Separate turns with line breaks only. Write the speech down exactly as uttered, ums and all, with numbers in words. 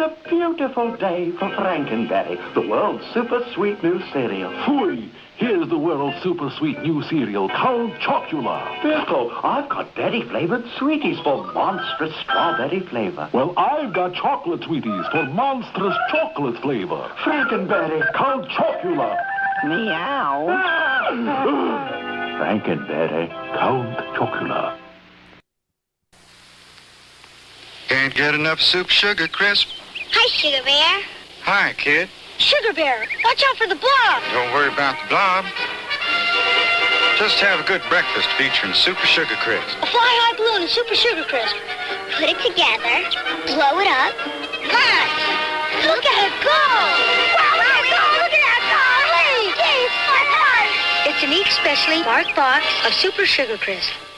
a beautiful day for Frankenberry, the world's super sweet new cereal.
Phooey! Here's the world's super sweet new cereal, Count Chocula.
Bill, I've got berry-flavored sweeties for monstrous strawberry flavor.
Well, I've got chocolate sweeties for monstrous chocolate flavor.
Frankenberry.
Count Chocula.
Meow.
Frankenberry.
Count Chocula.
Can't get enough Soup Sugar Crisp.
Hi, Sugar Bear.
Hi, kid.
Sugar Bear, watch out for the blob.
Don't worry about the blob. Just have a good breakfast featuring Super Sugar Crisp.
A fly-high balloon and Super Sugar Crisp. Put it together, blow it up. Look! Look at it go! Wow, look at it go! Look at that go! Hey, geez, my heart! It's a neat, specially marked box of Super Sugar Crisp.